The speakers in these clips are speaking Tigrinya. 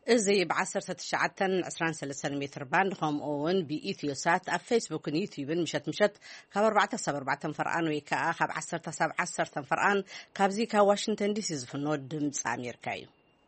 إزي بعصر تشعتن 23 متر باند خام أون بإثيوسات على فيسبوك ويوتيوب مشت خبر 4 فرقان ويكا خب 10 فرقان كابزيكا واشنطن دي سي زفنو دمص أمريكايو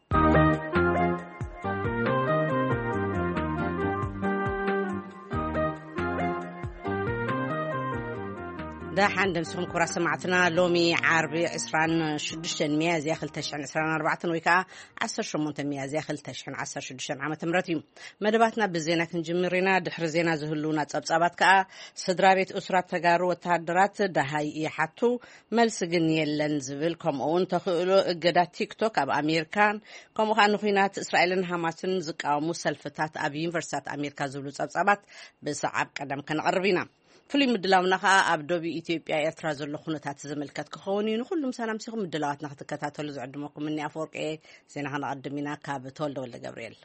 دا حندن سهم كرا سمعتنا لومي عربي عسران شدشن ميازي أخل تشحن عسران 4 ويكا 10 ميازي أخل تشحن 10 شدشن عامة مرتي مدباتنا بزينة كنجمرينا دحر زينة زهلونا تبصابات كا صدرابيت أسرات تقارو وتهدرات دهاي حتو ملسقن يلن زبلكم أون تخيلو إقدا تيك توك أب أمريكان كم وخانو خينات إسرائيلن هاماتن زكاو مسلفتات أب ينفرسات أمريكا زولو تبصابات بسعب قدم كان عربينا فلي مدلاونا خا أبدوبي إثيوبيا إرترا زلو خونتات زملكات كخونين وكلهم سلام سيخم مدلاواتنا خطكتاتو لزعدموكم مني أفورك إيه زينا هنقدمينا كابتول دولة جبريل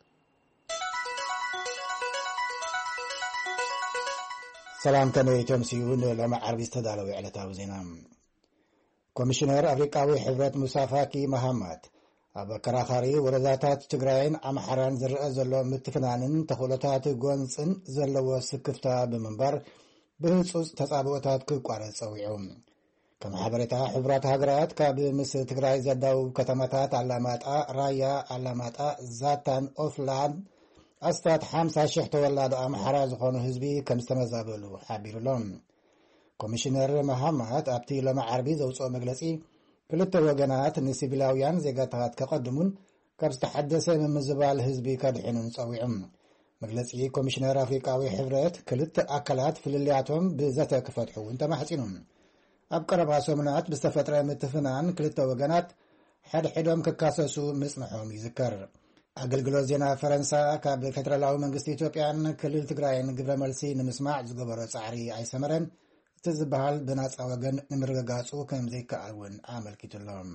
سلام كانوا يتمسيون لما عربي استدالوا على تاوزينا كوميشنر أفريقاوي حضرت مسافاكي محمد أبا كراخاري ورداتات تقرأين أمحران زرق زلو متفنانين تخولتات قونسن زلو سكفتا بمنبر بهصوص تصابوتات كقارص صويعهم كما حبرتا حبرات هاجرات كاب مس تግራይ ዘዳው ከተማታት አላማጣ ራያ አላማጣ ዛታን ኦፍላን አስታት 50 ሺህ ተወላዱ አምሐራ ዝኾኑ ህዝቢ ከም ዝተመዛበሉ ሓቢሩሎም ኮሚሽነር መሐመድ አብቲ ለማዓርቢ ዘውጾ መግለጺ ክልተ ወገናት ንሲቪላውያን ዜጋታት ከቀድሙን ካብ ዝተሐደሰ ምዝባል ህዝቢ ከድሕኑን ጸዊዑም مجلس كوميشنر أفريقاوي حبرت كلت أكلات في اللياتهم بذات كفتحو انت محسنون أبقرب عصومنات بستفترة متفنان كلت وقنات حدهم ككاسسو مصنحهم يذكر أقل قلوزينا فرنسا كاب فترة من قصة إثيوبيان كلل تقرأين قبل ملسي نمسمع زقبر سعري أي سمرن تزبهال بنات أوغن نمرقاقاسو كم زيك أول عمل كتلهم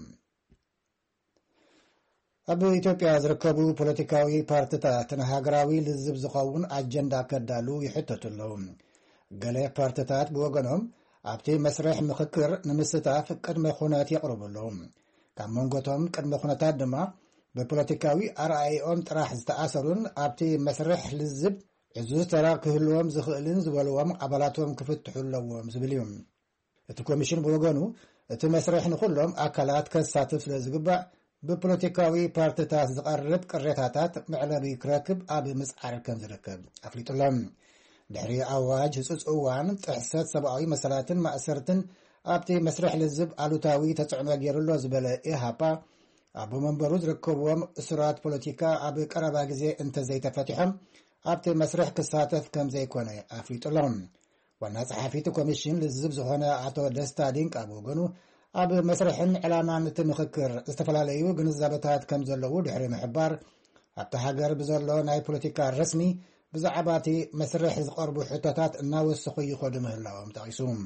أب إثيوبيا زركبوا بوليتيكاوي بارتيتات هاجراوي للزب زخون أجندة كدالو يحتتوا لهم قال بارتيتات بوغنهم أبتي مسرح مخكر نمستاف قدم خونات يقرب لهم كم منقطهم قدم خونات دما ببوليتيكاوي RIOM تراح تأثرون أبتي مسرح للزب عزوز تراك هلوهم زخلين زبلوهم عبالاتهم كفتحوا لهم زبليهم الكوميشن بوغنو تمسرح نخلهم أكلات كساتف لزقبع ببوليتيكاوي بارتيتات زقرب قريتاتات معلبي كراكب أبي مسعر كم زركب أفليت اللهم دحري أواج هسوس أوان تحسات سبعوي مسالاتن مأسرتن أبتي مسرح للزب ألوتاوي تتعنى جيرلو زبالة إيهابا أبو منبروز ركبوهم أسرات بوليتيكا أبي قربا جزي انت زي تفتحهم أبتي مسرح كساتف كم زي كوني أفليت اللهم والناس حفيت كوميشن للزب زهنا عطو دستا دينك أبو قنو أب مسرحن إعلانان تمخكر استفلاليو جنزابتات كم زلو دحري محبار أبتا هاجر بزلو ناي بوليتيكا رسمي بزعباتي مسرح زقربو حتتات الناوس سخي خدمه اللهم تعيسوم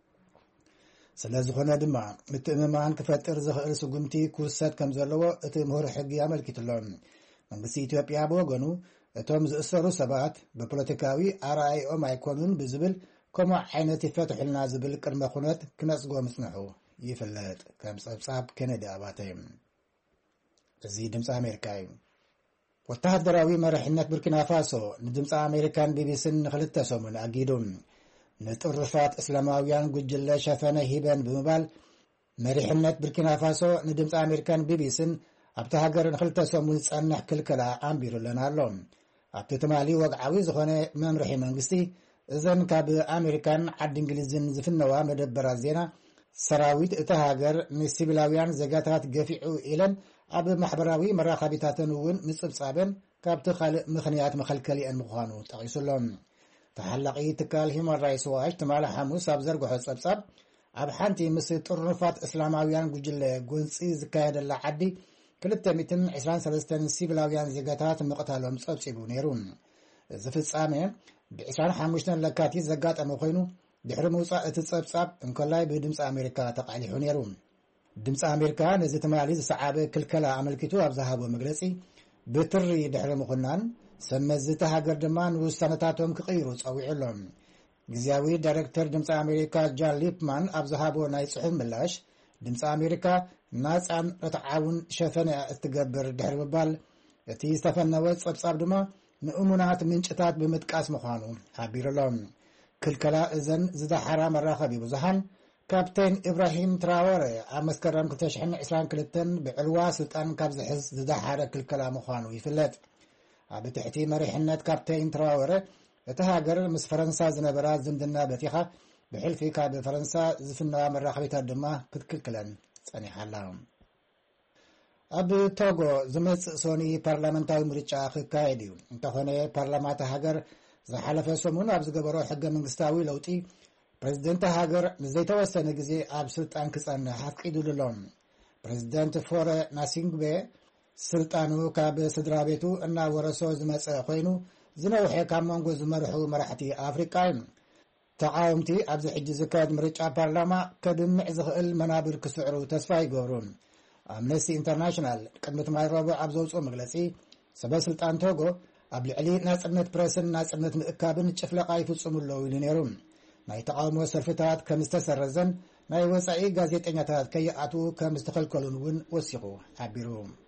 سلازخونا دما متأممان كفتر زخير سقمتي كوسات كم زلو اتمهور حقي عمل كتلون من بسي إثيوبيا بوغنو اتوم زأسرو سبات ببوليتيكاوي RIOM يكونون بزبل كما عينتي فتح لنا زبل كرمخونات كنسقو مصنحو يفلت كم صاب كندا أباتهم زي دمس أمريكاي وتهدراوي مرحنة بركينا فاسو ندمس أمريكان بيبيسن خلطة سومن أجيدون نتعرفات إسلاميان قجلة شافنا هيبان بمبال مرحنة بركينا فاسو ندمس أمريكان بيبيسن أبتهاجر خلطة سومن سأنح كلكلا عامبيرو لنا اللون أبتتمالي وقعوي زخونة ممرحي منقسي إذن كاب أمريكان عد إنجليزين زفنوا مدبر الزينة سراويت اتهاجر نسيبلاويان زجاتات جفيعو إلن أب محبراوي مراقبتاتنون مصبصابن كابت خالق مخنيات مخلكلي المخانو تغيسلهم تحلقي تكال هما الرئيس واش تمال حموس أبزر قحط صبصاب أب حانتي مصر طرفات إسلاماويان قجل قنصي زكايد اللعدي كلتا ميتن 23 سيبلاويان زجاتات مقتالهم صبصيبو نيرون زفت صامي بعسران حموشنا لكاتي زجات أمخينو دحر موصا اتصبصاب انكلاي بدمص امريكا تقاليحو نيرو دمص امريكا نزي تمالي صعابه كلكلا عملكتو ابزهابو مغلصي بتري دحر مخنان سمزته هاجر دمان وسنتاتهم كقيرو صويعلهم غزياوي دايركتور دمص امريكا جان ليبمان ابزهابو ناي صحن ملاش دمص امريكا ناصان رتعاون شفنا استقبر دحر ببال እቲ ዝተፈነወ ጸብጻብ ድማ ንእሙናት ምንጭታት ብምጥቃስ ምዃኑ ሓቢሩሎም ክልከላ እዘን ዝዳሓራ መራኸቢ ብዙሓን ካፕቴን ኢብራሂም ትራወረ ኣብ መስከረም 2022 ብዕልዋ ስልጣን ካብ ዝሕዝ ዝዳሓረ ክልከላ ምዃኑ ይፍለጥ ኣብ ትሕቲ መሪሕነት ካፕቴን ትራወረ እቲ ሃገር ምስ ፈረንሳ ዝነበራ ዝምድና በቲኻ ብሕልፊ ካብ ፈረንሳ ዝፍነዋ መራኸቢታት ድማ ክትክልክለን ጸኒሓላ ኣብ ቶጎ ዝመጽእ ሶኒ ፓርላመንታዊ ምርጫ ክካየድ እዩ እንተኾነ ፓርላማት ሃገር ዝሓለፈ ሰሙን ኣብ ዝገበሮ ሕገ መንግስታዊ ለውጢ ፕሬዝደንት ሃገር ንዘይተወሰነ ግዜ ኣብ ስልጣን ክጸንሕ ኣፍቂዱሎም ፕሬዝደንት ፎረ ናሲንግቤ ስልጣኑ ካብ ስድራ ቤቱ እናወረሶ ዝመጽእ ኮይኑ ዝነውሐ ካብ መንጎ ዝመርሑ መራሕቲ ኣፍሪቃ እዩ ተቃወምቲ ኣብዚ ሕጂ ዝካየድ ምርጫ ፓርላማ ከድምዕ ዝኽእል መናብር ክስዕሩ ተስፋ ይገብሩ ኣምነስቲ ኢንተርናሽናል ቅድሚ ማይ ረቡዕ ኣብ ዘውፅኦ መግለጺ ሰበስልጣን ቶጎ ኣብ ልዕሊ ናጽነት ፕሬስን ናጽነት ምእካብን ጭፍለቃ ይፍጽሙ ኣለዉ ኢሉ ነይሩ ናይ ተቃውሞ ሰልፍታት ከም ዝተሰረዘን ናይ ወጻኢ ጋዜጠኛታት ከይኣትዉ ከም ዝተኸልከሉን እውን ወሲኹ ሓቢሩ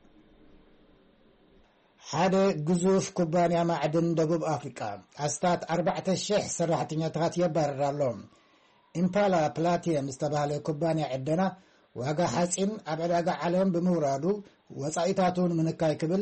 ሓደ ግዙፍ ኩባንያ ማዕድን ደቡብ ኣፍሪቃ ኣስታት 4,000 ሰራሕተኛታት የባረር ኣሎ ኢምፓላ ፕላቲየም ዝተባህለ ኩባንያ ዕደና ዋጋ ሓፂን ኣብ ዕዳጋ ዓለም ብምውራዱ ወጻኢታቱን ምንካይ ክብል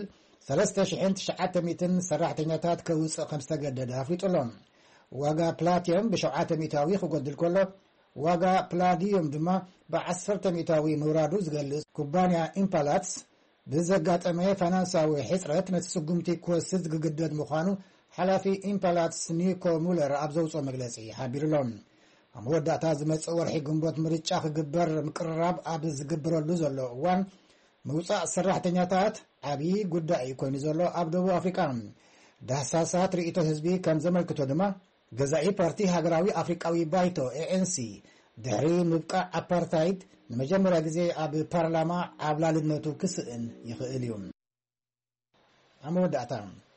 3,900 ሰራሕተኛታት ከውፅእ ከም ዝተገደደ ኣፍሊጡሎም ዋጋ ፕላቲየም ብ700 ክጎድል ከሎ ዋጋ ፕላዲየም ድማ ብ10% ምውራዱ ዝገልጽ ኩባንያ ኢምፓላትስ ብዘጋጠመ ፋይናንሳዊ ሕፅረት ነቲ ስጉምቲ ክወስድ ዝግደድ ምዃኑ ሓላፊ ኢምፓላትስ ኒኮ ሙለር ኣብ ዘውፅኦ መግለጺ ሓቢሩሎም ኣብ መወዳእታ ዝመጽእ ወርሒ ግንቦት ምርጫ ክግበር ምቅርራብ ኣብ ዝግበረሉ ዘሎ እዋን ምውፃእ ሰራሕተኛታት ዓብዪ ጉዳይ ኮይኑ ዘሎ ኣብ ደቡብ ኣፍሪቃ ዳህሳሳት ርእይቶ ህዝቢ ከም ዘመልክቶ ድማ ገዛኢ ፓርቲ ሃገራዊ ኣፍሪቃዊ ባይቶ ANC ድሕሪ ምብቃዕ ኣፓርታይድ ንመጀመርያ ግዜ ኣብ ፓርላማ ኣብላልነቱ ክስእን ይኽእል እዩ ኣብ መወዳእታ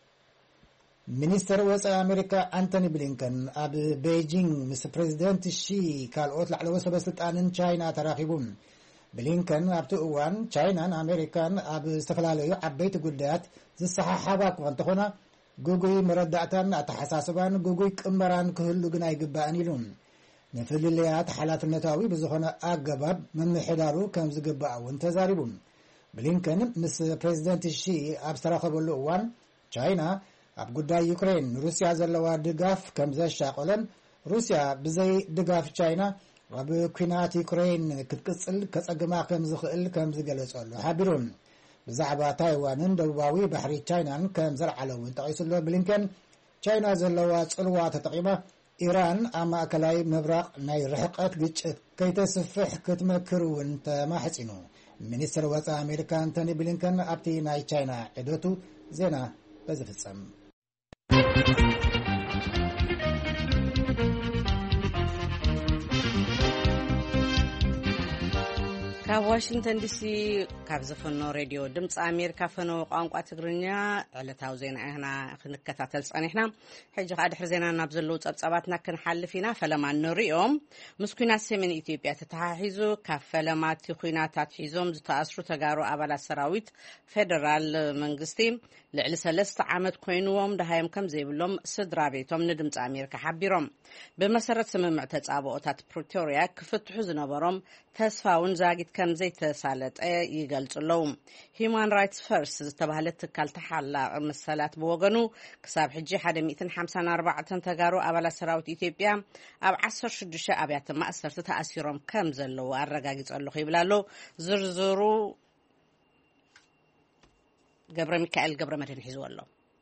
ሚኒስተር ወፃኢ ኣሜሪካ አንቶኒ ብሊንከን ኣብ ቤጂንግ ምስ ፕሬዚደንት ሺ ካልኦት ላዕለወ ሰበስልጣንን ቻይና ተራኺቡ ብሊንከን ኣብቲ እዋን ቻይናን ኣሜሪካን ኣብ ዝተፈላለዩ ዓበይቲ ጉዳያት ዝሰሓሓባ እኳ እንተኾና ጉጉይ መረዳእታን ኣተሓሳስባን ጉጉይ ቅመራን ክህሉ ግን ኣይግባእን ኢሉ ንፍልልያት ሓላፍነታዊ ብዝኾነ ኣገባብ መምሕዳሩ ከም ዝግባእ እውን ተዛሪቡ ብሊንከን ምስ ፕሬዚደንት ሺ ኣብ ዝተራኸበሉ እዋን ቻይና ኣብ ጉዳይ ዩክሬን ሩስያ ዘለዋ ድጋፍ ከም ዘሻቆለን ሩስያ ብዘይ ድጋፍ ቻይና ኣብ ኩናት ዩክሬን ክትቅጽል ከጸግማ ከም ዝኽእል ከም ዝገለጸሉ ሓቢሩ ብዛዕባ ታይዋንን ደቡባዊ ባሕሪ ቻይናን ከም ዘለዓለውን ጠቒሱሎ ብሊንከን ቻይና ዘለዋ ጽልዋ ተጠቒማ ኢራን ኣብ ማእከላይ ምብራቕ ናይ ርሕቀት ግጭት ከይተስፍሕ ክትመክር እውን ተማሕፂኑ ሚኒስትር ወፃኢ ኣሜሪካ አንቶኒ ብሊንከን ኣብቲ ናይ ቻይና ዒደቱ ዜና በዝፍጸም ካብ ዋሽንግተን ዲሲ ካብ ዝፈኖ ሬድዮ ድምፂ ኣሜሪካ ፈነወ ቋንቋ ትግርኛ ዕለታዊ ዜና ኢና ክንከታተል ጸኒሕና ሕጂ ከዓ ድሕሪ ዜና ናብ ዘለዉ ጸብጻባትና ክንሓልፍ ኢና ፈለማ ንሪኦም ምስ ኩናት ሰሜን ኢትዮጵያ ተተሓሒዙ ካብ ፈለማት ኩናታት ሒዞም ዝተኣስሩ ተጋሩ ኣባላት ሰራዊት ፌደራል መንግስቲ ልዕሊ 3 ዓመት ኮይኑዎም ደሃዮም ከም ዘይብሎም ስድራ ቤቶም ንድምፂ ኣሜሪካ ሓቢሮም ብመሰረት ስምምዕ ተጻብኦታት ፕሪቶሪያ ክፍትሑ ዝነበሮም ተስፋውን ዛጊት ከም ዘይተሳለጠ ይገልጽለው ሂዩማን ራይትስ ፈርስት ዝተባህለ ትካል ተሓላቕ መሰላት ብወገኑ ክሳብ ሕጂ 154 ተጋሩ ኣባላት ሰራዊት ኢትዮጵያ ኣብ 16 ኣብያተ ማእሰርቲ ተኣሲሮም ከም ዘለዉ ኣረጋጊጸሉ ይብላሎ ዝርዝሩ ገብረ ሚካኤል ገብረ መድህን ሒዝወሎ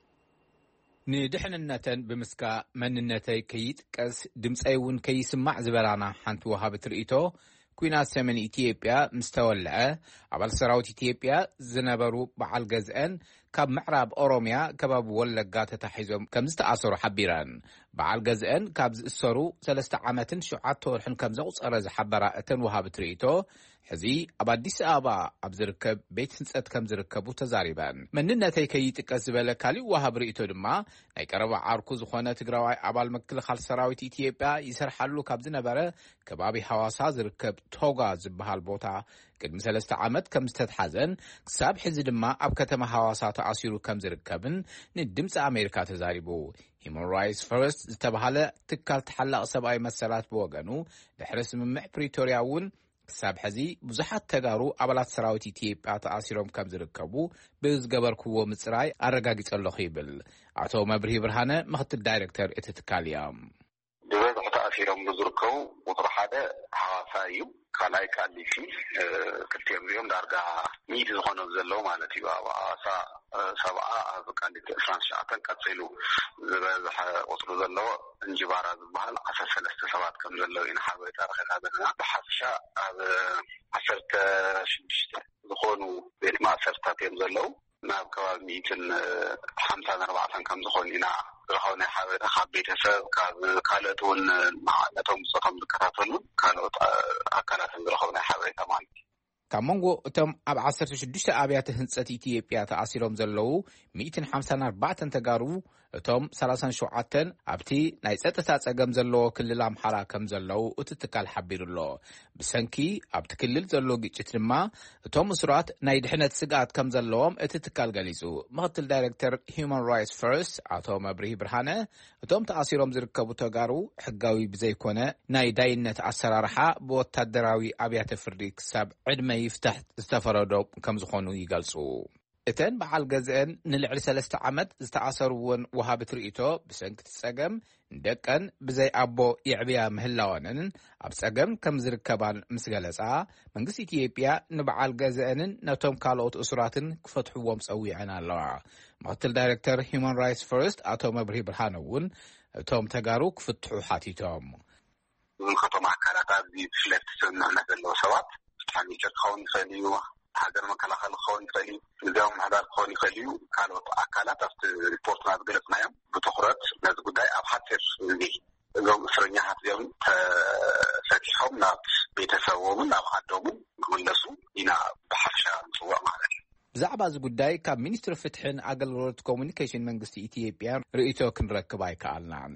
ንድሕንነተን ብምስካ መንነተይ ከይጥቀስ ድምፀይ እውን ከይስማዕ ዝበላና ሓንቲ ወሃብት ርእይቶ ኩናት ሰሜን ኢትዮጵያ ምስ ተወልዐ ኣባል ሰራዊት ኢትዮጵያ ዝነበሩ በዓል ገዝአን ካብ ምዕራብ ኦሮሚያ ከባቢ ወለጋ ተታሒዞም ከም ዝተኣሰሩ ሓቢረን በዓል ገዝአን ካብ ዝእሰሩ 3 ዓመትን 7 ወርሕን ከም ዘቁፀረ ዝሓበራ እተን ወሃብት ርእይቶ ሕዚ ኣብ አዲስ አበባ ኣብ ዝርከብ ቤት ህንፀት ከም ዝርከቡ ተዛሪበን መንነተይ ከይጥቀስ ዝበለ ካሊእ ወሃብ ርእይቶ ድማ ናይ ቀረባ ዓርኩ ዝኾነ ትግራዋይ ኣባል ምክልኻል ሰራዊት ኢትዮጵያ ይሰርሓሉ ካብ ዝነበረ ከባቢ ሐዋሳ ዝርከብ ቶጋ ዝበሃል ቦታ ቅድሚ 3 ዓመት ከም ዝተተሓዘን ክሳብ ሕዚ ድማ ኣብ ከተማ ሐዋሳ ተኣሲሩ ከም ዝርከብን ንድምፂ ኣሜሪካ ተዛሪቡ Human Rights First ዝተባሃለ ትካል ተሓላቕ ሰብኣዊ መሰላት ብወገኑ ድሕሪ ስምምዕ ፕሪቶሪያ እውን ክሳብ ሕዚ ብዙሓት ተጋሩ ኣባላት ሰራዊት ኢትዮጵያ ተኣሲሮም ከም ዝርከቡ ብዝገበርክዎ ምጽራይ ኣረጋጊጸለኹ ይብል ኣቶ መብርሂ ብርሃነ ምክትል ዳይሬክተር እቲ ትካል እዮም ብበዝሒ ተኣሲሮም ዝርከቡ ቁጥሪ 1 ሐዋሳ እዩ ካልኣይ ቃሊቲ ክልቲኦም እዮም ዳርጋ ሚድ ዝኾኑ ዘለዉ ማለት እዩ ኣብ ሐዋሳ 7 ኣብ ቃሊቲ 29 ቀፂሉ ዝበዝሐ ቁጥሪ ዘለዎ እንጅባራ ዝበሃል 13 ሰባት ከም ዘለዉ ኢና ሓበሬታ ረኺብና ዘለና ብሓፈሻ ኣብ 16 ዝኾኑ ቤት ማእሰርታት እዮም ዘለዉ ናብ ከባቢ 154 ከም ዝኾኑ ኢና ረኸብና ሓበሬታ ካብ ቤተሰብ ካብ ካልኦት እውን ነቶም ዝፀቶም ዝከታተሉ ካልኦት ኣካላት ዝረኸብና ሓበሬታ ማለት እዩ ካብ መንጎ እቶም ኣብ 16 ኣብያተ ህንጸት ኢትዮጵያ ተኣሲሮም ዘለዉ 154 ተጋሩ እቶም 37 ኣብቲ ናይ ጸጥታ ጸገም ዘለዎ ክልል ኣምሓራ ከም ዘለዉ እቲ ትካል ሓቢሩሎ ብሰንኪ ኣብቲ ክልል ዘሎ ግጭት ድማ እቶም እስራት ናይ ድሕነት ስጋት ከም ዘለዎም እቲ ትካል ገሊጹ ምክትል ዳይሬክተር Human Rights First ኣቶ መብርሂ ብርሃነ እቶም ተኣሲሮም ዝርከቡ ተጋሩ ሕጋዊ ብዘይኮነ ናይ ዳይነት ኣሰራርሓ ብወታደራዊ ኣብያተ ፍርዲ ክሳብ ዕድመ ይፍታሕ ዝተፈረዶ ከም ዝኾኑ ይገልጹ እተን በዓል ገዝአን ንልዕሊ 3 ዓመት ዝተኣሰሩውን ወሃቢ ትርኢቶ ብሰንኪ ጸገም ደቀን ብዘይ ኣቦ ይዕብያ ምህላወንን ኣብ ጸገም ከም ዝርከባን ምስ ገለጻ መንግስቲ ኢትዮጵያ ንበዓል ገዝአንን ነቶም ካልኦት እስራትን ክፈትሕዎም ጸዊዐን ኣለዋ ምክትል ዳይሬክተር Human Rights First ኣቶ መብርሂ ብርሃነ እውን እቶም ተጋሩ ክፍትሑ ሓቲቶም ከተማ ኣካላት ኣብዚ ፍለት ስምምዕነት ዘለዎ ሰባት ፍትሐት ክኸውን ይኽእል እዩ ሃገር መከላኸሊ ክኸውን ይኽእል እዩ ጊዜያዊ ምሕዳር ክኸውን ይኽእል እዩ ካልኦት ኣካላት ኣብቲ ሪፖርትና ዝገለጽናዮም ብትኹረት ነዚ ጉዳይ ኣብ ሓፂር ግዜ እዞም እስረኛታት እዚኦም ተፈቲሖም ናብ ቤተሰቦምን ናብ ዓዶምን ክምለሱ ኢና ብሓፈሻ ንፅዋዕ ማለት እዩ ብዛዕባ እዚ ጉዳይ ካብ ሚኒስትሪ ፍትሕን ኣገልግሎት ኮሙኒኬሽን መንግስቲ ኢትዮጵያ ርእይቶ ክንረክብ ኣይከኣልናን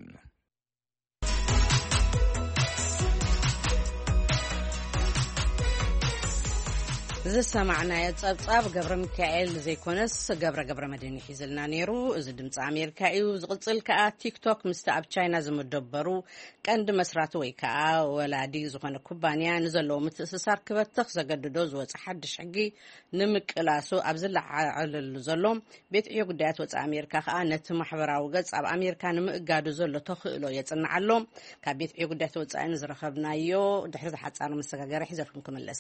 ዝሰማዕናዮ ጸብጻብ ገብረ ሚካኤል ዘይኮነስ ገብረ መድህን ሒዝልና ነይሩ እዚ ድምፂ ኣሜሪካ እዩ ዝቕጽል ከዓ ቲክቶክ ምስቲ ኣብ ቻይና ዝምደበሩ ቀንዲ መስራቲ ወይ ከዓ ወላዲ ዝኾነ ኩባንያ ንዘለዎ ምትእስሳር ክበትኽ ዘገድዶ ዝወፅእ ሓድሽ ሕጊ ንምቅላሱ ኣብ ዝለዓለሉ ዘሎ ቤት ዕዮ ጉዳያት ወፃኢ ኣሜሪካ ከዓ ነቲ ማሕበራዊ ገጽ ኣብ ኣሜሪካ ንምእጋዱ ዘሎ ተኽእሎ የጽንዕ ኣሎ ካብ ቤት ዕዮ ጉዳያት ወፃኢ ዝረኸብናዮ ድሕሪ ዝሓፃር መሰጋገሪ ሒዘልኩም ክመለሰ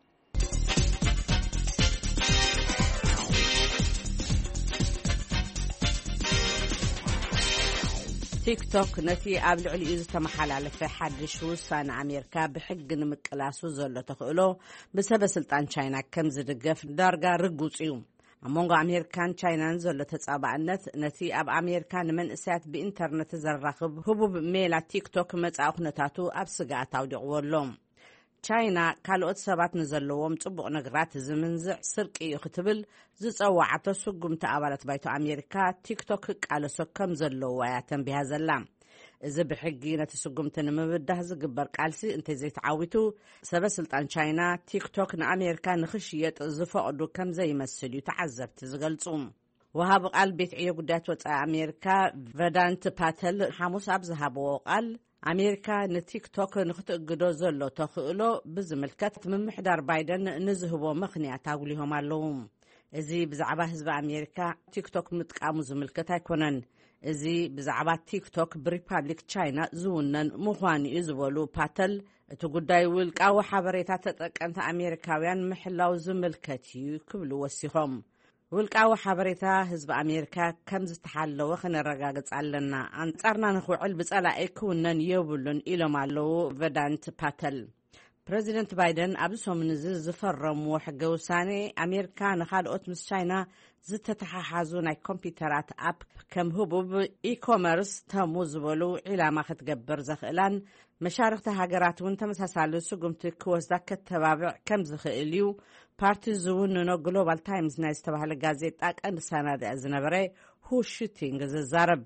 ቲክቶክ ነቲ ኣብ ልዕሊኡ ዝተመሓላለፈ ሓድሽ ውሳነ ኣሜሪካ ብሕጊ ንምቅላሱ ዘሎ ተኽእሎ ብሰበስልጣን ቻይና ከም ዝድገፍ ዳርጋ ርጉፅ እዩ ኣብ መንጎ ኣሜሪካን ቻይናን ዘሎ ተጻባእነት ነቲ ኣብ ኣሜሪካ ንመንእሰያት ብኢንተርነት ዘራኽብ ህቡብ ሜላ ቲክቶክ መጻኢ ኩነታቱ ኣብ ስጋኣት ኣውዲቕዎ ኣሎ ቻይና ካልኦት ሰባት ንዘለዎም ጽቡቕ ነገራት ዝምንዝዕ ስርቂ እዩ ክትብል ዝጸዋዓቶ ስጉምቲ ኣባላት ባይቶ ኣሜሪካ ቲክቶክ ቃለሶ ከም ዘለዎ እያ ተንቢሃ ዘላ እዚ ብሕጊ ነቲ ስጉምቲ ንምብዳህ ዝግበር ቃልሲ እንተዘይተዓዊቱ ሰበስልጣን ቻይና ቲክቶክ ንኣሜሪካ ንኽሽየጥ ዝፈቕዱ ከም ዘይመስል እዩ ተዓዘብቲ ዝገልጹ ወሃቢ ቃል ቤት ዕዮ ጉዳያት ወፃኢ ኣሜሪካ ቬዳንት ፓተል ሓሙስ ኣብ ዝሃብዎ ቃል ኣሜሪካ ንቲክቶክ ንኽትእግዶ ዘሎ ተኽእሎ ብዝምልከት ምምሕዳር ባይደን ንዝህቦ ምኽንያት ኣጉሊሆም ኣለዉ እዚ ብዛዕባ ህዝቢ ኣሜሪካ ቲክቶክ ምጥቃሙ ዝምልከት ኣይኮነን እዚ ብዛዕባ ቲክቶክ ብሪፓብሊክ ቻይና ዝውነን ምዃኑ እዩ ዝበሉ ፓተል እቲ ጉዳይ ውልቃዊ ሓበሬታ ተጠቀምቲ ኣሜሪካውያን ምሕላው ዝምልከት እዩ ክብሉ ወሲኾም ውልቃዊ ሓበሬታ ህዝቢ ኣሜሪካ ከም ዝተሓለወ ክነረጋግጽ ኣለና ኣንጻርና ንኽውዕል ብጸላኢ ክውነን የብሉን ኢሎም ኣለዉ ቬዳንት ፓተል ፕሬዚደንት ባይደን ኣብዚ ሰሙን እዚ ዝፈረምዎ ሕጊ ውሳኔ ኣሜሪካ ንኻልኦት ምስ ቻይና ዝተተሓሓዙ ናይ ኮምፒውተራት ኣፕ ከም ህቡብ ኢኮመርስ ተሙ ዝበሉ ዒላማ ክትገብር ዘኽእላን መሻርክቲ ሃገራት እውን ተመሳሳሊ ስጉምቲ ክወስዳ ከተባብዕ ከም ዝኽእል እዩ ፓርቲ ዝውንኖ ግሎባል ታይምስ ናይ ዝተባህለ ጋዜጣ ቀንዲ ሰናድዕ ዝነበረ ሁሽቲንግ ዝዛረብ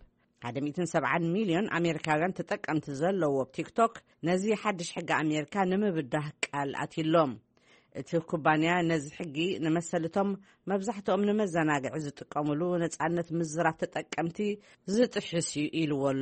170 ሚልዮን ኣሜሪካውያን ተጠቀምቲ ዘለዎ ቲክቶክ ነዚ ሓድሽ ሕጊ ኣሜሪካ ንምብዳህ ቃል ኣትሎም እቲ ኩባንያ ነዚ ሕጊ ንመሰልቶም መብዛሕትኦም ንመዘናግዒ ዝጥቀሙሉ ነጻነት ምዝራት ተጠቀምቲ ዝጥሕስ ኢልዎ ኣሎ።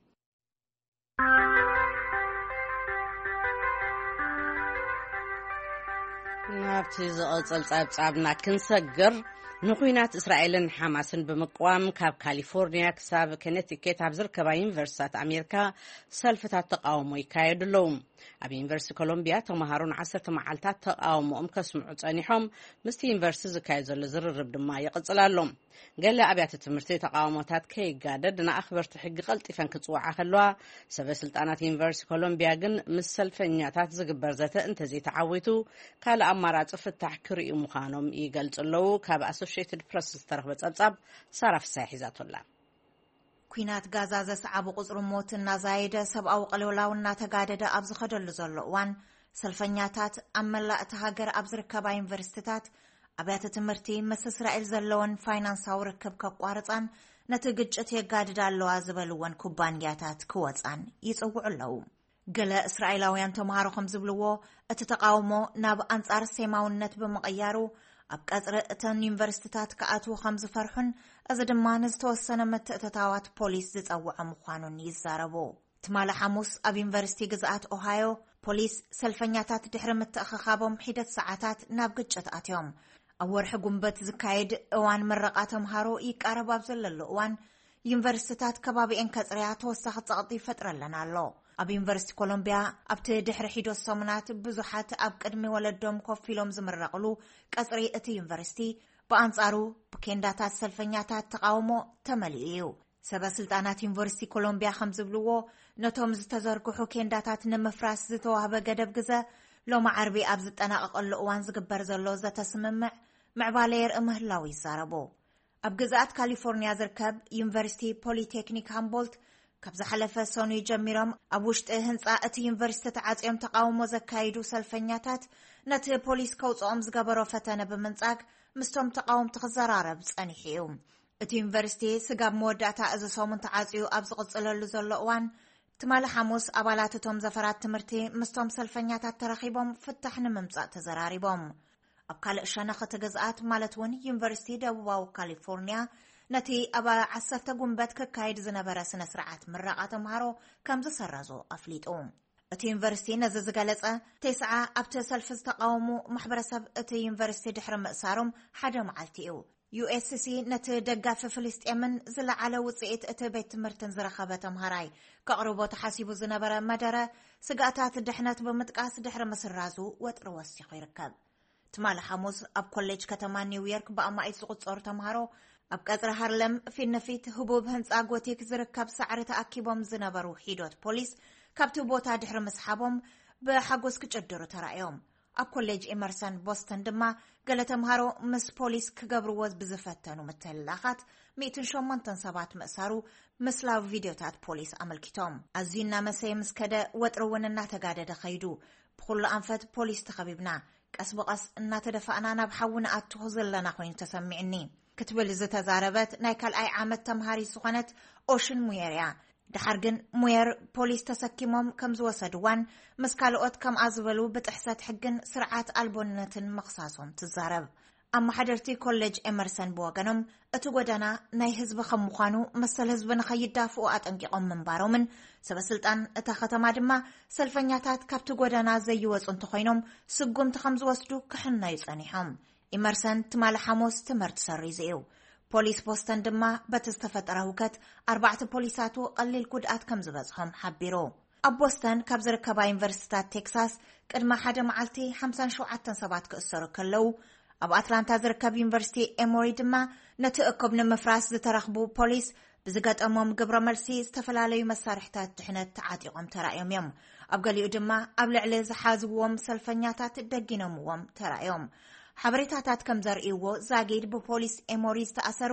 ናብቲ ዝቕጽል ጸብጻብና ክንሰግር ንኹናት እስራኤልን ሓማስን ብምቅዋም ካብ ካሊፎርኒያ ክሳብ ኮኔቲኬት ኣብ ዝርከባ ዩኒቨርሲታት ኣሜሪካ ሰልፍታት ተቃውሞ ይካየዱ ኣለዉ። ኣብ ዩኒቨርሲቲ ኮሎምቢያ ተምሃሮን 10 መዓልታት ተቃውሞኦም ከስምዑ ጸኒሖም ምስቲ ዩኒቨርሲቲ ዝካየድ ዘሎ ዝርርብ ድማ ይቕጽል ኣሎ። ገለ ኣብያተ ትምህርቲ ተቃውሞታት ከይጋደድ ንኣኽበርቲ ሕጊ ቀልጢፈን ክጽውዓ ከለዋ ሰበስልጣናት ዩኒቨርሲቲ ኮሎምቢያ ግን ምስ ሰልፈኛታት ዝግበር ዘተ እንተዘይተዓወቱ ካልእ ኣማራጺ ፍታሕ ክርእዩ ምዃኖም ይገልጹ ኣለዉ። ካብ ኣሶሺየትድ ፕሬስ ዝተረኽበ ጸብጻብ ሳራ ፍሳይ ሒዛቶላ። ኩናት ጋዛ ዘስዓቡ ቁጽሪ ሞት እናዛየደ ሰብኣዊ ቅልውላው እናተጋደደ ኣብ ዝኸደሉ ዘሎ እዋን ሰልፈኛታት ኣብ መላእቲ ሃገር ኣብ ዝርከባ ዩኒቨርሲቲታት ኣብያተ ትምህርቲ ምስ እስራኤል ዘለዎን ፋይናንሳዊ ርክብ ከቋርፃን ነቲ ግጭት የጋድዳ ኣለዋ ዝበልዎን ኩባንያታት ክወፃን ይጽውዑ ኣለዉ። ገለ እስራኤላውያን ተምሃሮ ከም ዝብልዎ እቲ ተቃውሞ ናብ ኣንጻር ሴማውነት ብምቕያሩ ኣብ ቀጽሪ እተን ዩኒቨርሲቲታት ከኣትዉ ከም ዝፈርሑን እዚ ድማ ንዝተወሰነ መትእትታዋት ፖሊስ ዝጸውዐ ምዃኑን ይዛረቡ። ትማሊ ሐሙስ ኣብ ዩኒቨርሲቲ ግዝኣት ኦሃዮ ፖሊስ ሰልፈኛታት ድሕሪ ምትእኽኻቦም ሒደት ሰዓታት ናብ ግጭት ኣትዮም። ኣብ ወርሒ ጉንበት ዝካየድ እዋን ምረቓ ተምሃሮ ይቃረብ ኣብ ዘለሉ እዋን ዩኒቨርሲቲታት ከባቢአን ከጽርያ ተወሳኺ ጸቕጢ ይፈጥረለን ኣሎ። ኣብ ዩኒቨርሲቲ ኮሎምቢያ ኣብቲ ድሕሪ ሒዶት ሰሙናት ብዙሓት ኣብ ቅድሚ ወለዶም ኮፍ ኢሎም ዝምረቕሉ ቀጽሪ እቲ ዩኒቨርሲቲ ብኣንጻሩ ብኬንዳታት ሰልፈኛታት ተቃውሞ ተመሊኡ እዩ። ሰበስልጣናት ዩኒቨርሲቲ ኮሎምቢያ ከም ዝብልዎ ነቶም ዝተዘርግሑ ኬንዳታት ንምፍራስ ዝተዋህበ ገደብ ግዘ ሎማ ዓርቢ ኣብ ዝጠናቐቐሉ እዋን ዝግበር ዘሎ ዘተስምምዕ ምዕባለ የርኢ ምህላው ይዛረቡ። ኣብ ግዝኣት ካሊፎርኒያ ዝርከብ ዩኒቨርሲቲ ፖሊቴክኒክ ሃምቦልት ካብ ዝሓለፈ ሰኑይ ጀሚሮም ኣብ ውሽጢ ህንፃ እቲ ዩኒቨርሲቲ ተዓጽዮም ተቃውሞ ዘካይዱ ሰልፈኛታት ነቲ ፖሊስ ከውፅኦም ዝገበሮ ፈተነ ብምንጻግ ምስቶም ተቃውምቲ ክዘራረብ ጸኒሑ እዩ። እቲ ዩኒቨርሲቲ ስጋብ መወዳእታ እዚ ሰሙን ተዓጽዩ ኣብ ዝቕጽለሉ ዘሎ እዋን ትማሊ ሐሙስ ኣባላት እቶም ዘፈራት ትምህርቲ ምስቶም ሰልፈኛታት ተረኺቦም ፍታሕ ንምምጻእ ተዘራሪቦም። ኣብ ካልእ ሸነኽ እቲ ግዝኣት ማለት እውን ዩኒቨርሲቲ ደቡባዊ ካሊፎርኒያ ነቲ ኣብ 10 ጉንበት ክካየድ ዝነበረ ስነ ስርዓት ምረቓ ተምሃሮ ከም ዝሰረዞ ኣፍሊጡ። እቲ ዩኒቨርሲቲ ነዚ ዝገለጸ ተስዓ ኣብቲ ሰልፊ ዝተቃወሙ ማሕበረሰብ እቲ ዩኒቨርሲቲ ድሕሪ ምእሳሮም ሓደ መዓልቲ እዩ። USC ነቲ ደጋፊ ፍልስጤምን ዝለዓለ ውጽኢት እቲ ቤት ትምህርትን ዝረኸበ ተምሃራይ ከቕርቦ ተሓሲቡ ዝነበረ መደረ ስጋታት ድሕነት ብምጥቃስ ድሕሪ ምስራዙ ወጥሪ ወሲኹ ይርከብ። ትማሊ ሐሙስ ኣብ ኮሌጅ ከተማ ኒውዮርክ ብኣማኢት ዝቁጸሩ ተምሃሮ ኣብ ቀጽሪ ሃርለም ፊት ንፊት ህቡብ ህንፃ ጎቲክ ዝርከብ ሳዕሪ ተኣኪቦም ዝነበሩ ሒዶት ፖሊስ ካብቲ ቦታ ድሕሪ ምስሓቦም ብሓጎስ ክጭድሩ ተራእዮም። ኣብ ኮሌጅ ኤመርሰን ቦስተን ድማ ገለ ተምሃሮ ምስ ፖሊስ ክገብርዎ ብዝፈተኑ ምትልላኻት 108 ሰባት ምእሳሩ ምስላዊ ቪድዮታት ፖሊስ ኣመልኪቶም። ኣዝዩና መሰይ ምስከደ ወጥሪ እውን እናተጋደደ ኸይዱ ብኩሉ ኣንፈት ፖሊስ ተኸቢብና ቀስ ብቐስ እናተደፋእና ናብ ሓዊ ንኣትኹ ዘለና ኮይኑ ተሰሚዕኒ ክትብል ዝተዛረበት ናይ ካልኣይ ዓመት ተምሃሪት ዝኾነት ኦሽን ሙየር እያ። ድሓር ግን ሙየር ፖሊስ ተሰኪሞም ከም ዝወሰድዋን ምስ ካልኦት ከምኣ ዝበሉ ብጥሕሰት ሕግን ስርዓት ኣልቦነትን መኽሳሶም ትዛረብ። ኣመሓደርቲ ኮሌጅ ኤመርሰን ብወገኖም እቲ ጎደና ናይ ህዝቢ ከም ምዃኑ መሰል ህዝቢ ንኸይዳፍኡ ኣጠንቂቖም ምንባሮምን ሰበስልጣን እታ ከተማ ድማ ሰልፈኛታት ካብቲ ጎደና ዘይወፁ እንተኾይኖም ስጉምቲ ከም ዝወስዱ ክሕናዩ ጸኒሖም። ኤመርሰን ትማሊ ሐሙስ ትምህርቲ ሰሪዙ እዩ። ፖሊስ ቦስተን ድማ በቲ ዝተፈጠረ ውከት 4 ፖሊሳቱ ቀሊል ጉድኣት ከም ዝበጽሖም ሓቢሩ። ኣብ ቦስተን ካብ ዝርከባ ዩኒቨርሲቲታት ቴክሳስ ቅድሚ ሓደ መዓልቲ 57 ሰባት ክእሰሩ ከለዉ ኣብ ኣትላንታ ዝርከብ ዩኒቨርሲቲ ኤሞሪ ድማ ነቲ እኩብ ንምፍራስ ዝተረኽቡ ፖሊስ ብዝገጠሞም ግብረ መልሲ ዝተፈላለዩ መሳርሕታት ድሕነት ተዓጢቖም ተራእዮም እዮም። ኣብ ገሊኡ ድማ ኣብ ልዕሊ ዝሓዝዎም ሰልፈኛታት ደጊኖምዎም ተራእዮም። ሓበሬታታት ከም ዘርእይዎ ዛጊድ ብፖሊስ ኤሞሪ ዝተኣሰሩ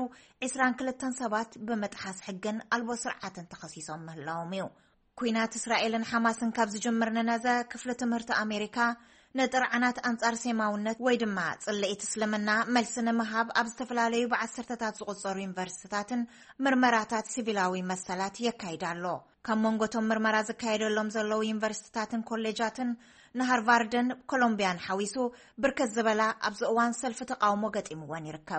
22 ሰባት ብምጥሓስ ሕግን ኣልቦ ስርዓትን ተኸሲሶም ምህላዎም እዩ። ኩናት እስራኤልን ሓማስን ካብ ዝጅምር ንነዘ ክፍሊ ትምህርቲ ኣሜሪካ ንጥርዓናት ኣንጻር ሴማውነት ወይ ድማ ጽልኢት እስልምና መልሲ ንምሃብ ኣብ ዝተፈላለዩ ብዓሰርተታት ዝቑጸሩ ዩኒቨርሲቲታትን ምርመራታት ሲቪላዊ መሰላት የካይዳ ኣሎ። ካብ መንጎቶም ምርመራ ዝካየደሎም ዘለዉ ዩኒቨርሲቲታትን ኮሌጃትን ንሃርቫርድን ኮሎምቢያን ሓዊሱ ብርከት ዝበላ ኣብዚ እዋን ሰልፊ ተቃውሞ ገጢምዎን ይርከብ።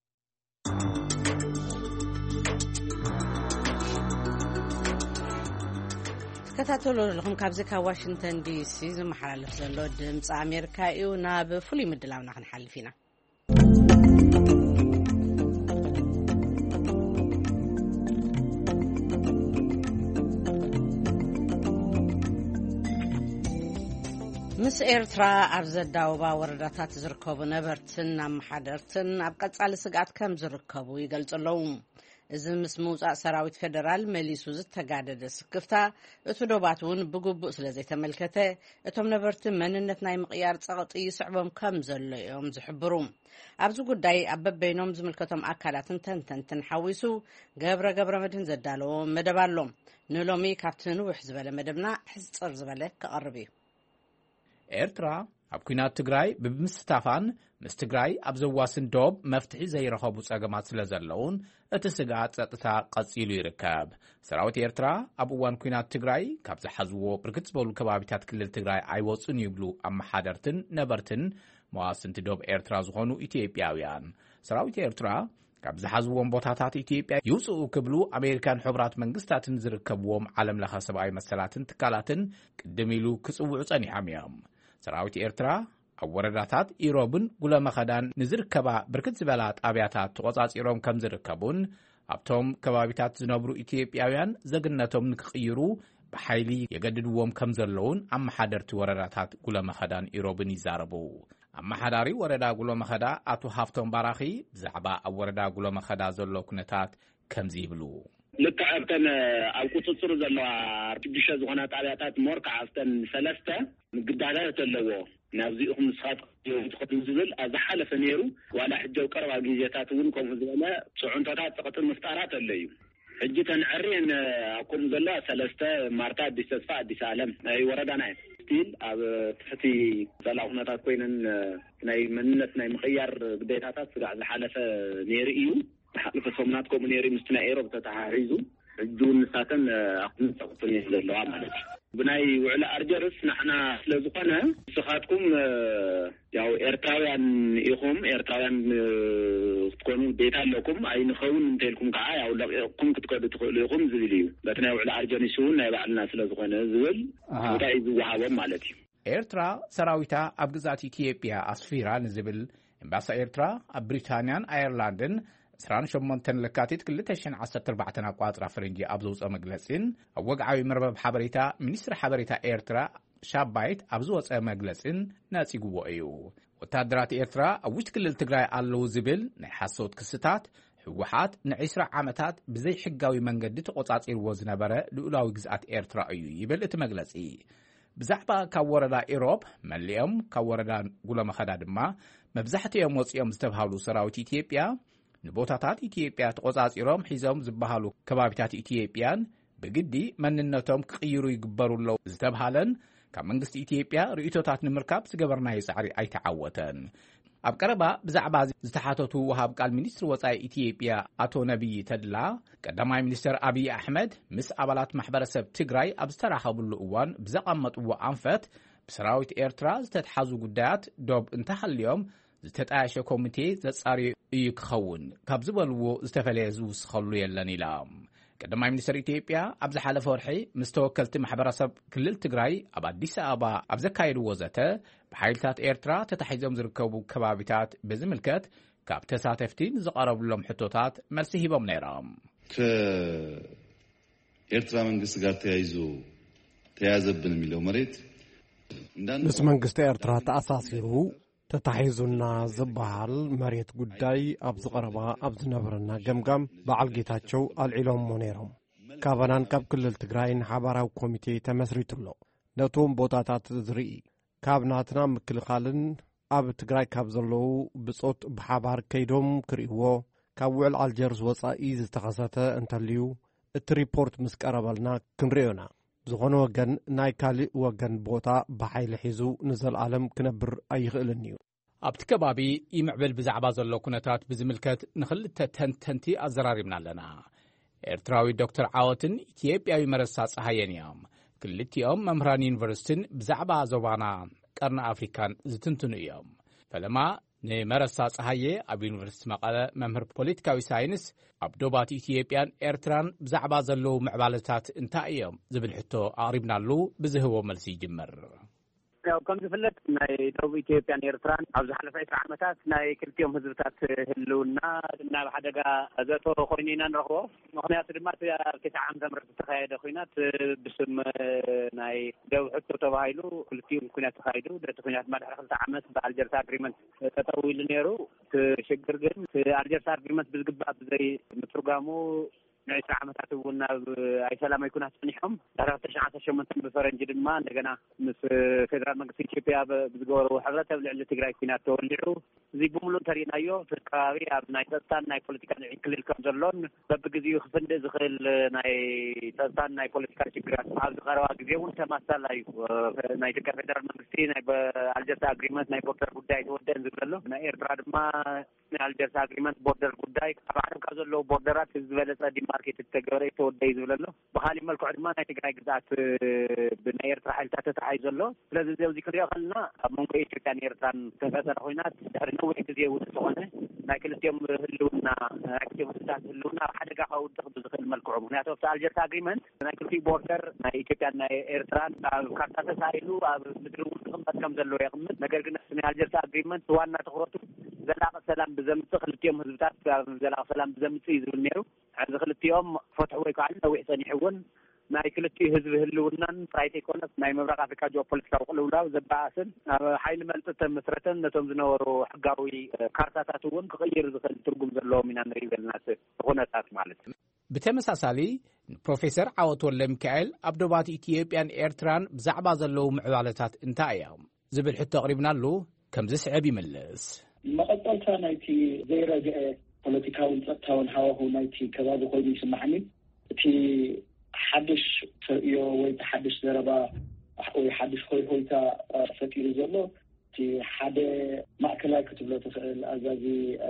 ተከታተሉ ለኹም ካብዚ ካብ ዋሽንግተን ዲሲ ዝመሓላለፍ ዘሎ ድምፂ ኣሜሪካ እዩ። ናብ ፍሉይ ምድላውና ክንሓልፍ ኢና። ምስ ኤርትራ ኣብ ዘዳውባ ወረዳታት ዝርከቡ ነበርትን ኣመሓደርትን ኣብ ቀጻሊ ስጋት ከም ዝርከቡ ይገልጹለው። እዚ ምስ ምውፃእ ሰራዊት ፌደራል መሊሱ ዝተጋደደ ስክፍታ እቲ ዶባት እውን ብግቡእ ስለ ዘይተመልከተ እቶም ነበርቲ መንነት ናይ ምቕያር ጸቕጢ ይስዕቦም ከም ዘሎ እዮም ዝሕብሩ። ኣብዚ ጉዳይ ኣብ በበይኖም ዝምልከቶም ኣካላትን ተንተንትን ሓዊሱ ገብረ መድህን ዘዳለዎ መደብ ኣሎ። ንሎሚ ካብቲ ንውሕ ዝበለ መደብና ሕፅር ዝበለ ክቐርብ እዩ። ኤርትራ ኣብ ኩናት ትግራይ ብምስታፋን ምስ ትግራይ ኣብ ዘዋስን ዶብ መፍትሒ ዘይረኸቡ ጸገማት ስለ ዘለውን እቲ ስጋት ጸጥታ ቀጺሉ ይርከብ። ሰራዊት ኤርትራ ኣብ እዋን ኩናት ትግራይ ካብ ዝሓዝዎ ብርክት ዝበሉ ከባቢታት ክልል ትግራይ ኣይወፁን ይብሉ ኣመሓደርትን ነበርትን መዋስንቲ ዶብ ኤርትራ ዝኾኑ ኢትዮጵያውያን። ሰራዊት ኤርትራ ካብ ዝሓዝዎም ቦታታት ኢትዮጵያ ይውፅኡ ክብሉ ኣሜሪካን ሕብራት መንግስታትን ዝርከብዎም ዓለም ለኸ ሰብኣዊ መሰላትን ትካላትን ቅድም ኢሉ ክጽውዑ ጸኒሖም እዮም። ሰራዊት ኤርትራ ኣብ ወረዳታት ኢሮብን ጉለመኸዳን ንዝርከባ ብርክት ዝበላ ጣብያታት ተቆጻጺሮም ከም ዝርከቡን ኣብቶም ከባቢታት ዝነብሩ ኢትዮጵያውያን ዘግነቶም ንክቕይሩ ብሓይሊ የገድድዎም ከም ዘለውን ኣመሓደርቲ ወረዳታት ጉለመኸዳን ኢሮብን ይዛረቡ። ኣመሓዳሪ ወረዳ ጉለመኸዳ ኣቶ ሃፍቶም ባራኺ ብዛዕባ ኣብ ወረዳ ጉለመኸዳ ዘሎ ኩነታት ከምዚ ይብሉ። ልክዓብተን ኣብ ቁፅፅር ዘለዋ 6 ዝኾና ጣብያታት ሞርካዕ ኣብተን 3 ምግዳዳት ኣለዎ። ናብዚኦም ንስኻት ትኸትሉ ዝብል ኣዝሓለፈ ነይሩ። ዋላ ሕጂ ቀረባ ግዜታት እውን ከምኡ ዝበለ ጽዑንቶታት ጸቕጥን ምፍጣራት ኣለዩ። ሕጂ ተንዕሪን ኣኩም ዘሎ 3 ማርታ ኣዲስ ተስፋ ኣዲስ ዓለም ናይ ወረዳና ስቲል ኣብ ትሕቲ ዘላቕ ኩነታት ኮይነን ናይ መንነት ናይ ምኽያር ግዴታታት ስጋዕ ዝሓለፈ ነይሩ እዩ። ሓልፈ ሰሙናት ከምኡ ነይሩ ምስ ናይ ኤሮብ ተተሓሒዙ ሕጂ ንሳተን ኣኹም ጸቕጥን ዘለዋ ማለት እዩ። ብናይ ውዕለ ኣርጀርስ ንሕና ስለ ዝኾነ ንስኻትኩም ያው ኤርትራውያን ኢኹም ኤርትራውያን ክትኮኑ ቤት ኣለኩም ኣይንኸውን እንተልኩም ከዓ ያው ለቕኩም ክትከዱ ትኽእሉ ኢኹም ዝብል እዩ። በቲ ናይ ውዕለ ኣርጀርስ እውን ናይ ባዕልና ስለ ዝኾነ ዝብል ጉዳይ ዝወሃቦም ማለት እዩ። ኤርትራ ሰራዊታ ኣብ ግዛት ኢትዮጵያ ኣስፊራ ንዝብል ኤምባሲ ኤርትራ ኣብ ብሪታንያን ኣየርላንድን 28 ለካቲት 2014 ኣቋፅራ ፈረንጂ ኣብ ዘውፅአ መግለፂን ኣብ ወግዓዊ መርበብ ሓበሬታ ሚኒስትሪ ሓበሬታ ኤርትራ ሻባይት ኣብ ዝወፅአ መግለፂን ነፂግዎ እዩ። ወታደራት ኤርትራ ኣብ ውሽጢ ክልል ትግራይ ኣለዉ ዝብል ናይ ሓሶት ክስታት ህወሓት ን20 ዓመታት ብዘይ ሕጋዊ መንገዲ ተቆጻጺርዎ ዝነበረ ልኡላዊ ግዝኣት ኤርትራ እዩ ይብል እቲ መግለፂ። ብዛዕባ ካብ ወረዳ ኢሮብ መሊኦም ካብ ወረዳ ጉለመኸዳ ድማ መብዛሕትኦም ወፂኦም ዝተባሃሉ ሰራዊት ኢትዮጵያ ንቦታታት ኢትዮጵያ ተቆጻጺሮም ሒዞም ዝበሃሉ ከባቢታት ኢትዮጵያን ብግዲ መንነቶም ክቕይሩ ይግበሩለው ዝተባሃለን ካብ መንግስቲ ኢትዮጵያ ርእቶታት ንምርካብ ዝገበርናዮ ጻዕሪ ኣይተዓወተን። ኣብ ቀረባ ብዛዕባ ዝተሓተቱ ወሃብ ቃል ሚኒስትሪ ወጻኢ ኢትዮጵያ ኣቶ ነቢይ ተድላ ቀዳማይ ሚኒስትር አብይ አሕመድ ምስ ኣባላት ማሕበረሰብ ትግራይ ኣብ ዝተራኸቡሉ እዋን ብዘቐመጥዎ ኣንፈት ብሰራዊት ኤርትራ ዝተተሓዙ ጉዳያት ዶብ እንተሃልዮም ዝተጣየሸ ኮሚቴ ዘጻርዩ እዩ ክኸውን ካብ ዝበልዎ ዝተፈለየ ዝውስኸሉ የለን ኢሎም። ቀዳማይ ሚኒስትር ኢትዮጵያ ኣብ ዝሓለፈ ወርሒ ምስ ተወከልቲ ማሕበረሰብ ክልል ትግራይ ኣብ ኣዲስ ኣበባ ኣብ ዘካየድዎ ዘተ ብሓይልታት ኤርትራ ተታሒዞም ዝርከቡ ከባቢታት ብዝምልከት ካብ ተሳተፍቲ ዝቐረብሎም ሕቶታት መልሲ ሂቦም ነይሮም። ከኤርትራ መንግስት ጋር ተያዘብን የሚለው መሬት ምስ መንግስቲ ኤርትራ ተኣሳሲሩ ተታሒዙና ዝበሃል መሬት ጉዳይ ኣብ ዝቐረባ ኣብ ዝነበረና ገምጋም በዓል ጌታቸው ኣልዒሎም ነይሮም። ካበናን ካብ ክልል ትግራይ ንሓባራዊ ኮሚቴ ተመስሪቱሎ ነቶም ቦታታት ዝርኢ ካብ ናትና ምክልኻልን ኣብ ትግራይ ካብ ዘለዉ ብጾት ብሓባር ከይዶም ክርእዎ ካብ ውዕል ኣልጀርስ ወጻኢ ዝተኸሰተ እንተልዩ እቲ ሪፖርት ምስ ቀረበልና ክንሪዮና ዝኾነ ወገን ናይ ካልእ ወገን ቦታ ብሓይሊ ሒዙ ንዘለዓለም ክነብር ኣይኽእልን እዩ። ኣብቲ ከባቢ ይምዕብል ብዛዕባ ዘሎ ኩነታት ብዝምልከት ንኽልተ ተንተንቲ ኣዘራሪብና ኣለና። ኤርትራዊ ዶክተር ዓወትን ኢትዮጵያዊ መረሳ ፀሃየን እዮም። ክልቲኦም መምህራን ዩኒቨርሲቲን ብዛዕባ ዞባና ቀርኒ ኣፍሪካን ዝትንትኑ እዮም ፈለማ ንመረሳ ፀሃየ ኣብ ዩኒቨርሲቲ መቐለ መምህር ፖለቲካዊ ሳይንስ ኣብ ዶባት ኢትዮጵያን ኤርትራን ብዛዕባ ዘለዉ ምዕባለታት እንታይ እዮም ዝብል ሕቶ ኣቕሪብናሉ ብዝህቦ መልሲ ይጅመር ያው ከም ዝፍለጥ ናይ ደቡብ ኢትዮጵያን ኤርትራን ኣብ ዝሓለፈ 10 ዓመታት ናይ ክልቲኦም ህዝብታት ህልውና ናብ ሓደጋ ዘእቶ ኮይኑ ኢና ንረኽቦ ምክንያቱ ድማ ኣብ 9 ዓመተ ምህረት ዝተካየደ ኩናት ብስም ናይ ደቡብ ሕቶ ተባሂሉ ክልቲኦም ኩናት ተካይዱ ደቲ ኩናት መድሕሪ 2 ዓመት ብኣልጀርስ ኣግሪመንት ተጠው ኢሉ ነይሩ ሽግር ግን ኣልጀርስ ኣግሪመንት ብዝግባእ ብዘይ ምትርጓሙ ንዒስራ ዓመታት እውን ናብ ኣይሰላማዊ ኩናት ፀኒሖም 2018 ብፈረንጂ ድማ እንደገና ምስ ፌደራል መንግስቲ ኢትዮጵያ ብዝገበሩ ሕብረተሰብ ልዕሊ ትግራይ ኩናት ተወሊዑ እዚ ብምሉእ እንተሪእናዮ ፍርቃዊ ኣብ ናይ ፀጥታን ናይ ፖለቲካን ክልል ከም ዘሎን በብግዚኡ ክፍንድእ ዝኽእል ናይ ፀጥታን ናይ ፖለቲካ ችግራት ኣብ ዝቐረባ ግዜ እውን ተማሳላ እዩ ናይ ኢትዮጵያ ፌደራል መንግስቲ ናይ ኣልጀርስ ኣግሪመንት ናይ ቦርደር ጉዳይ ተወደአን ዝብለሎ ናይ ኤርትራ ድማ ናይ ኣልጀርስ ኣግሪመንት ቦርደር ጉዳይ ኣብ ዓለም ካብ ዘለዉ ቦርደራት ዝበለፀ ዲማርኬት ተገበረ ተወደይ ዝብለሎ ብኻሊእ መልክዑ ድማ ናይ ትግራይ ግዛኣት ብናይ ኤርትራ ሓይልታት ተታሒዙ ዘሎ ስለዚ እዚ ክንሪኦ ከለና ኣብ መንጎ ኢትዮጵያን ኤርትራን ተፈጠረ ኩናት ድሕሪ ነዊሕ ግዜ ውድእ ዝኾነ ናይ ክልቲኦም ህልውና ናይ ክልቲኦም ህዝብታት ህልውና ኣብ ሓደጋ ከውድቕ ብዝኽእል መልክዑ ምክንያቱ ኣብቲ ኣልጀርስ ኣግሪመንት ናይ ክልቲኡ ቦርደር ናይ ኢትዮጵያን ናይ ኤርትራን ኣብ ካርታ ተሳኢሉ ኣብ ምድሪ እውን ክቕመጥ ከም ዘለዎ የቕምጥ ነገር ግን ናይ ኣልጀርስ ኣግሪመንት ዋና ትኹረቱ ዘላቒ ሰላም ብዘምፅእ ክልቲኦም ህዝብታት ኣብ ዘላቒ ሰላም ብዘምፅእ እዩ ዝብል ነይሩ ሕዚ ክልቲኦም ፈትሑ ወይ ከዓ ነዊሕ ፀኒሑ እውን ናይ ክልቲኡ ህዝቢ ህልውናን ጥራይት ኣይኮነስ ናይ ምብራቅ ኣፍሪካ ጂኦፖለቲካዊ ቅልውላው ዘበኣስን ኣብ ሓይሊ መልጥት ተመስረተን ነቶም ዝነበሩ ሕጋዊ ካርታታት እውን ክቕይር ዝኽእል ትርጉም ዘለዎም ኢና ንርኢ ዘለና ኩነታት ማለት እዩ ብተመሳሳሊ ፕሮፌሰር ዓወት ወለ ሚካኤል ኣብ ዶባት ኢትዮጵያን ኤርትራን ብዛዕባ ዘለዉ ምዕባለታት እንታይ እዮም ዝብል ሕቶ ኣቕሪብናሉ ከምዚ ስዕብ ይመልስ መቐጠልታ ናይቲ ዘይረግአ ፖለቲካውን ፀጥታውን ሃዋህው ናይቲ ከባቢ ኮይኑ ይስማዓኒ እቲ ሓድሽ ተርእዮ ወይ ሓድሽ ዘረባ ወይ ሓድሽ ሆይታ ፈጢሩ ዘሎ እቲ ሓደ ማእከላይ ክትብሎ ትኽእል ኣዛዚ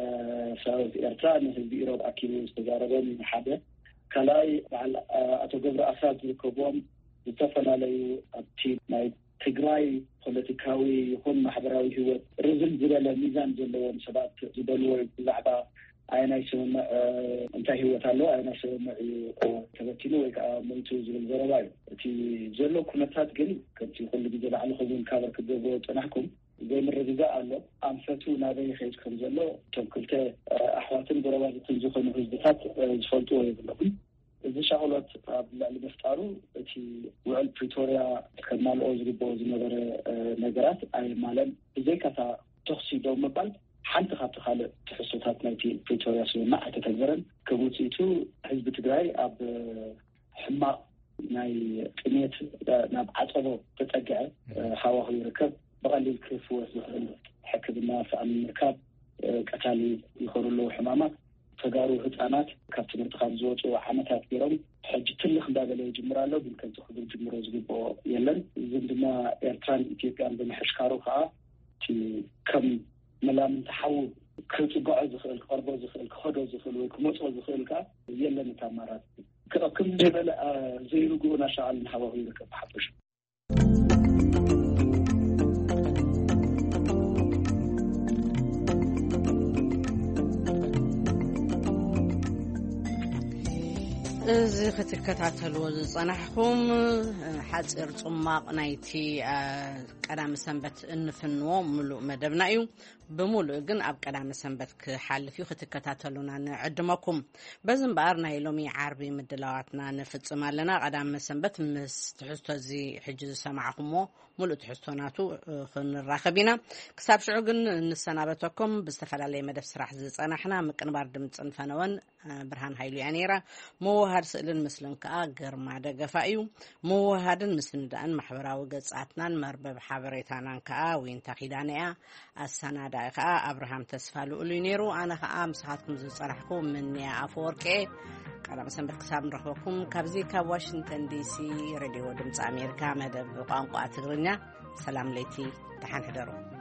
ሰራዊት ኤርትራ ንህዝቢ ኢሮብ ኣኪሉ ዝተዛረበን ሓደ ካልኣይ በዓል ኣቶ ገብረ ኣስራት ዝርከቦም ዝተፈላለዩ ኣብቲ ናይ ትግራይ ፖለቲካዊ ይኹን ማሕበራዊ ህይወት ርዝም ዝበለ ሚዛን ዘለዎም ሰባት ዝበልዎ ብዛዕባ ኣይናይ ስምምዕ እንታይ ህይወት ኣሎ ኣይናይ ስምምዕ ተበቲኑ ወይ ከዓ ሞይቱ ዝብል ዘረባ እዩ እቲ ዘሎ ኩነታት ግን ከምቲ ኩሉ ግዜ ባዕልኹም ካበር ክገብሮ ፅናሕኩም ዘይምርግጋእ ኣሎ ኣንፈቱ ናበይ ኸይድ ከም ዘሎ እቶም ክልተ ኣሕዋትን ጎረባትን ዝኾኑ ህዝብታት ዝፈልጥዎ የብለኹም እዚ ሻቅሎት ኣብ ልዕሊ ምፍጣሩ እቲ ውዕል ፕሪቶርያ ከማልኦ ዝግብኦ ዝነበረ ነገራት ኣይማለን ብዘይካታ ተኽሲ ዶ ምባል ሓንቲ ካብቲ ካልእ ትሕዝቶታት ናይቲ ፕሪቶርያ ስምምዕ ኣይተተግበረን ከውፅኢቱ ህዝቢ ትግራይ ኣብ ሕማቕ ናይ ቅንየት ናብ ዓፀቦ ተጠግዐ ሃዋህው ይርከብ ብቐሊል ክፍወስ ዝኽእል ሕክምና ፍኣሚ ምርካብ ቀታሊ ይኸሩ ኣለዉ ሕማማት ተጋሩ ህፃናት ካብ ትምህርቲ ካብ ዝወፁ ዓመታት ገይሮም ሕጂ ትልኽ እንዳበለ ይጅምር ኣሎ ግን ከምዚ ክብል ጅምሮ ዝግብኦ የለን እዞም ድማ ኤርትራን ኢትዮጵያን ብምሕሽካሩ ከዓ እቲ ከም መላምንቲ ሓው ክፅግዖ ዝኽእል ክቐርቦ ዝኽእል ክኸዶ ዝኽእል ወይ ክመፅኦ ዝኽእል ከዓ የለን እቲ ኣማራፂ ከም ዝበለ ዘይርግኡ ናሻዓልን ሃዋህው ይርከብ ብሓፈሹ እዚ ክትከታተልዎ ዝፀናሕኩም ሓፂር ፅማቕ ናይቲ ቀዳሚ ሰንበት እንፍንዎ ሙሉእ መደብና እዩ ብምሉእ ግን ኣብ ቀዳሚ ሰንበት ክሓልፍ እዩ ክትከታተሉና ንዕድመኩም በዚ እምበኣር ናይ ሎሚ ዓርቢ ምድላዋትና ንፍፅም ኣለና ቀዳሚ ሰንበት ምስ ትሕዝቶ እዚ ሕጂ ዝሰማዕኹምዎ ሙሉእ ትሕዝቶናቱ ክንራኸብ ኢና ክሳብ ሽዑ ግን ንሰናበተኩም ብዝተፈላለየ መደብ ስራሕ ዝፀናሕና ምቅንባር ድምፅን ፈነወን ብርሃን ሃይሉ እያ ነይራ ምውሃድ ስእልን ምስልን ከዓ ግርማ ደገፋ እዩ ምውሃድን ምስንዳእን ማሕበራዊ ገጻትናን መርበብ ሓበሬታናን ከዓ ወይንታ ኺዳነ እያ ኣሰናዳኢ ከዓ ኣብርሃም ተስፋ ልኡሉ ነይሩ ኣነ ከዓ ምስኻትኩም ዝፀናሕኩም ምንያ ኣፈወርቄ ቀዳም ሰንበት ክሳብ ንረኽበኩም ካብዚ ካብ ዋሽንግተን ዲሲ ሬድዮ ድምፂ ኣሜሪካ መደብ ቋንቋ ትግርኛ ሰላም ለይቲ ተሓን ሕደሩ